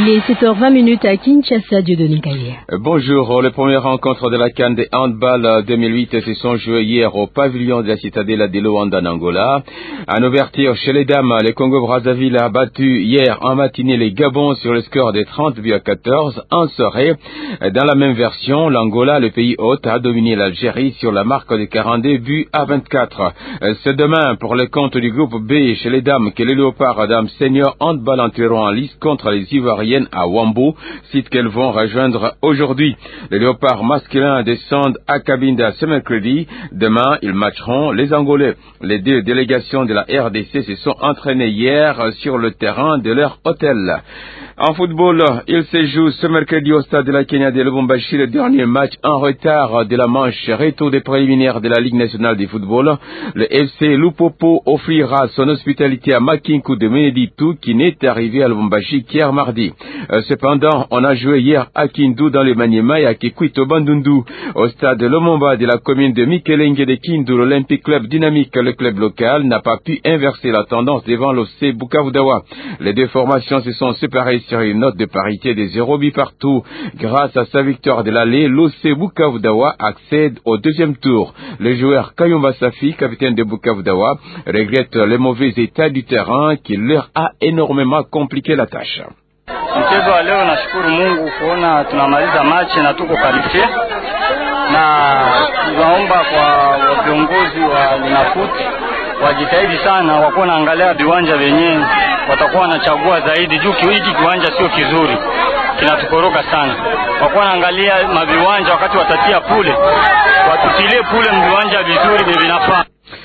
Il est 7h20 à Kinshasa, Dieudonné Kaye. Bonjour, les premières rencontres de la CAN de handball 2008 se sont jouées hier au pavillon de la citadelle de Luanda en Angola. En ouverture chez les dames, le Congo-Brazzaville a battu hier en matinée les Gabons sur le score de 30-14. En soirée, dans la même version, l'Angola, le pays hôte, a dominé l'Algérie sur la marque de 42-24. C'est demain pour le compte du groupe B chez les dames que les Léopards dames seniors handball entreront en lice contre les Ivoiriennes à Wambo, site qu'elles vont rejoindre aujourd'hui. Les Léopards masculins descendent à Cabinda ce mercredi. Demain, ils matcheront les Angolais. Les deux délégations de la RDC se sont entraînées hier sur le terrain de leur hôtel. En football, il se joue ce mercredi au stade de la Kenya de Lubumbashi le dernier match en retard de la manche retour des préliminaires de la Ligue nationale de football. Le FC Lupopo offrira son hospitalité à Makinku de Meneditu qui n'est arrivé à Lubumbashi qu'hier mardi. Cependant, on a joué hier à Kindu dans le Maniema et à Kikwito Bandundu. Au stade Lomomba de la commune de Mikelenge de Kindu, l'Olympique Club Dynamique, le club local, n'a pas pu inverser la tendance devant l'OC Bukavu-Dawa. Les deux formations se sont séparées sur une note de parité de 0 but partout. Grâce à sa victoire de l'aller, l'OC Bukavu-Dawa accède au deuxième tour. Le joueur Kayumba Safi, capitaine de Bukavu-Dawa, regrette le mauvais état du terrain qui leur a énormément compliqué la tâche. Mchezo wa leo nashukuru Mungu kuona tunamaliza machi na tuko kalifie, na tunaomba kwa viongozi wa Linafoot wajitahidi sana, wako naangalia viwanja vyenyewe watakuwa wanachagua zaidi juu hiki kiwanja sio kizuri, kinatukoroka sana. Wako naangalia maviwanja wakati watatia pule, watutilie pule mviwanja vizuri vinafaa.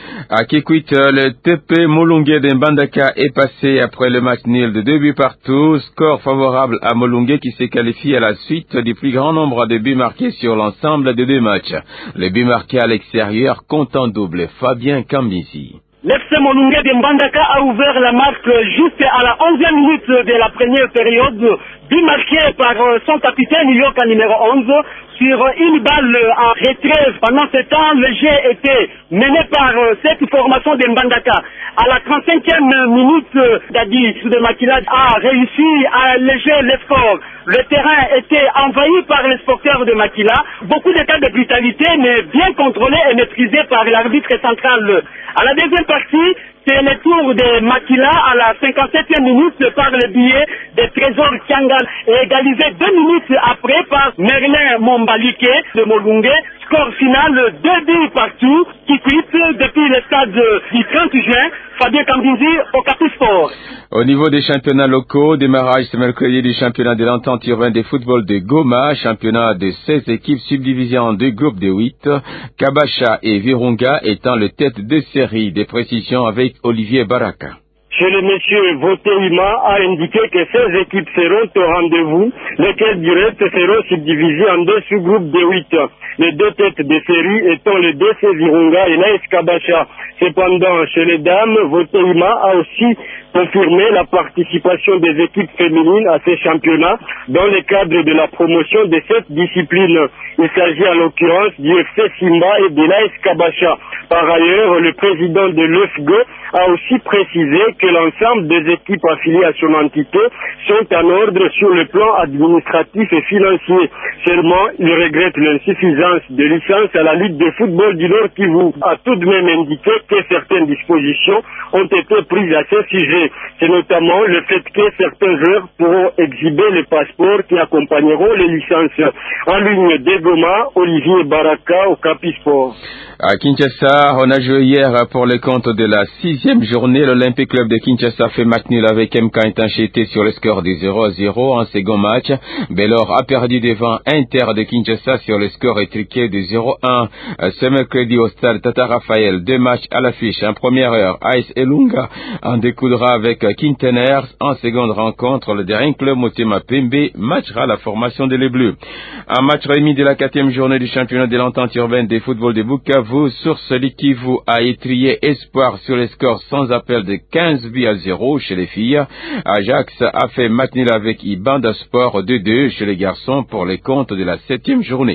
À Kikwit, le TP Molunge de Mbandaka est passé après le match nul de 2 buts partout. Score favorable à Molunge qui s'est qualifié à la suite du plus grand nombre de buts marqués sur l'ensemble des deux matchs. Les buts marqués à l'extérieur comptent en double. Fabien Kambisi. L'FC Molunge de Mbandaka a ouvert la marque juste à la 11e minute de la première période, but marqué par son capitaine Yoka numéro 11 sur une balle en retrait. Pendant ce temps, le jeu était mené par cette formation de Mbandaka. À la 35e minute, Dadi de Makila a réussi à alléger l'effort. Le terrain était envahi par les sporteurs de Makila. Beaucoup de cas de brutalité, mais bien contrôlés et maîtrisés par l'arbitre central. À la deuxième partie, c'est le tour de Makila à la 57e minute par le biais de Trésor Kiangal et égalisé 2 minutes après par Merlin Mombalike de Molunge. Score final 2 buts partout qui quitte depuis le stade du 30 juin. Fabien Kambizi au Capisport. Au niveau des championnats locaux, démarrage ce mercredi du championnat de l'entente urbaine de football de Goma, championnat de 16 équipes subdivisées en 2 groupes de 8, Kabasha et Virunga étant le tête de série. Des précisions avec Olivier Baraka. Chez le monsieur Voteima a indiqué que 16 équipes seront au rendez-vous, lesquelles du reste seront subdivisées en 2 sous-groupes de 8. Les 2 têtes de série étant le DC Virunga et l'AS Kabasha. Cependant, chez les dames, Voteima a aussi confirmé la participation des équipes féminines à ces championnats dans le cadre de la promotion de cette discipline. Il s'agit en l'occurrence du FC Simba et de l'AS Kabasha. Par ailleurs, le président de l'UFGO a aussi précisé que l'ensemble des équipes affiliées à son entité sont en ordre sur le plan administratif et financier. Seulement, il regrette l'insuffisance de licences à la Ligue de football du Nord Kivu. A tout de même indiqué que certaines dispositions ont été prises à ce sujet. C'est notamment le fait que certains joueurs pourront exhiber les passeports qui accompagneront les licences. En ligne de Goma, Olivier Baraka au Capisport. À Kinshasa, on a joué hier pour le compte de la 6e journée. L'Olympique Club de Kinshasa fait match nul avec MK Intanchete sur le score de 0-0 en second match. Belor a perdu devant Inter de Kinshasa sur le score étriqué de 0-1. Ce mercredi au stade Tata Raphaël, 2 matchs à l'affiche. En première heure, AS Elunga en découdra avec Quinteners. En seconde rencontre, le dernier club Motema Pembe matchera la formation des Bleus. Un match remis de la 4e journée du championnat de l'entente urbaine de football de Bukavu. Source Likivu a étrié Espoir sur les scores sans appel de 15-0 chez les filles. Ajax a fait match nul avec Ibanda Sport 2-2 chez les garçons pour les comptes de la 7e journée.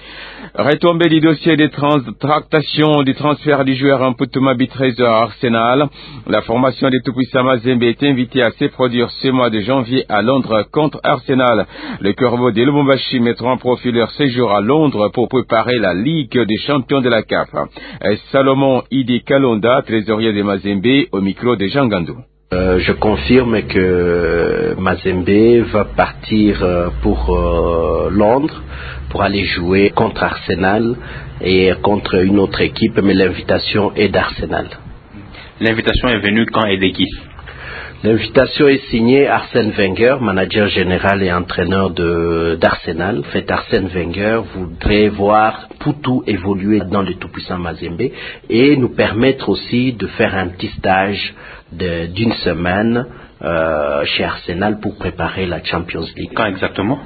Retombée du dossier des tractations du transfert du joueur en Putumabi 13 à Arsenal. La formation des Tout-Puissants Mazembe est invitée à se produire ce mois de janvier à Londres contre Arsenal. Les Corbeaux de Lubumbashi mettront en profit leur séjour à Londres pour préparer la Ligue des champions de la CAF. Salomon Idi Kalonda, trésorier de Mazembe, au micro de Jean Gandou. Je confirme que Mazembe va partir pour Londres pour aller jouer contre Arsenal et contre une autre équipe, mais l'invitation est d'Arsenal. L'invitation est venue quand et de qui? L'invitation est signée Arsène Wenger, manager général et entraîneur d'Arsenal. En fait, Arsène Wenger voudrait voir Poutou évoluer dans le tout-puissant Mazembe et nous permettre aussi de faire un petit stage d'une semaine chez Arsenal pour préparer la Champions League. Quand exactement?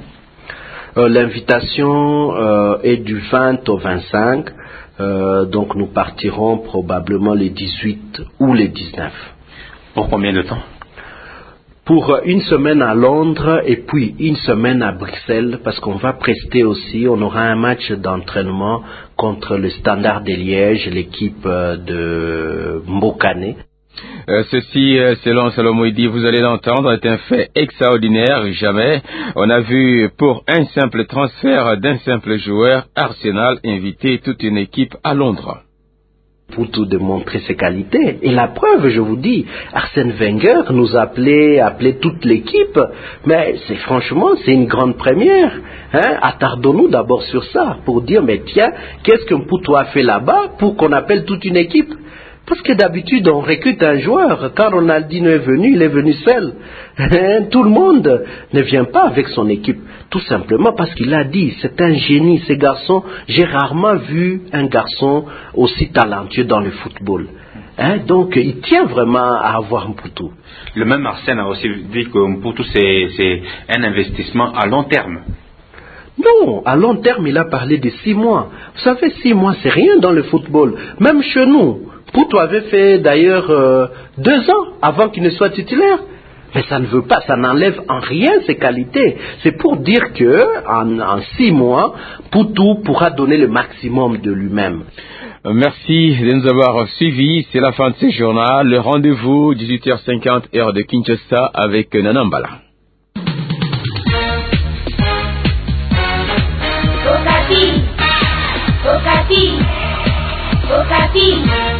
L'invitation est du 20 au 25, donc nous partirons probablement les 18 ou les 19. Pour combien de temps? Pour une semaine à Londres et puis une semaine à Bruxelles, parce qu'on va prester aussi, on aura un match d'entraînement contre le Standard de Liège, l'équipe de Mbokane. Ceci, selon Salomon Idi, vous allez l'entendre, est un fait extraordinaire. Jamais on a vu pour un simple transfert d'un simple joueur Arsenal inviter toute une équipe à Londres. Pour tout démontrer ses qualités. Et la preuve, je vous dis, Arsène Wenger nous a appelé toute l'équipe, mais franchement, c'est une grande première. Attardons-nous d'abord sur ça, pour dire, mais tiens, qu'est-ce que Poutou a fait là-bas pour qu'on appelle toute une équipe? Parce que d'habitude, on recrute un joueur. Quand Ronaldinho est venu, il est venu seul. Tout le monde ne vient pas avec son équipe. Tout simplement parce qu'il a dit, c'est un génie, ce garçon. J'ai rarement vu un garçon aussi talentueux dans le football. Donc, il tient vraiment à avoir Poutou. Le même Arsène a aussi dit que Poutou, c'est un investissement à long terme. Non, à long terme, il a parlé de 6 mois. Vous savez, 6 mois, c'est rien dans le football. Même chez nous. Poutou avait fait d'ailleurs 2 ans avant qu'il ne soit titulaire. Mais ça ne veut pas, ça n'enlève en rien ses qualités. C'est pour dire que en 6 mois, Poutou pourra donner le maximum de lui-même. Merci de nous avoir suivis. C'est la fin de ce journal. Le rendez-vous 18h50 heure de Kinshasa avec Nanambala. Okapi.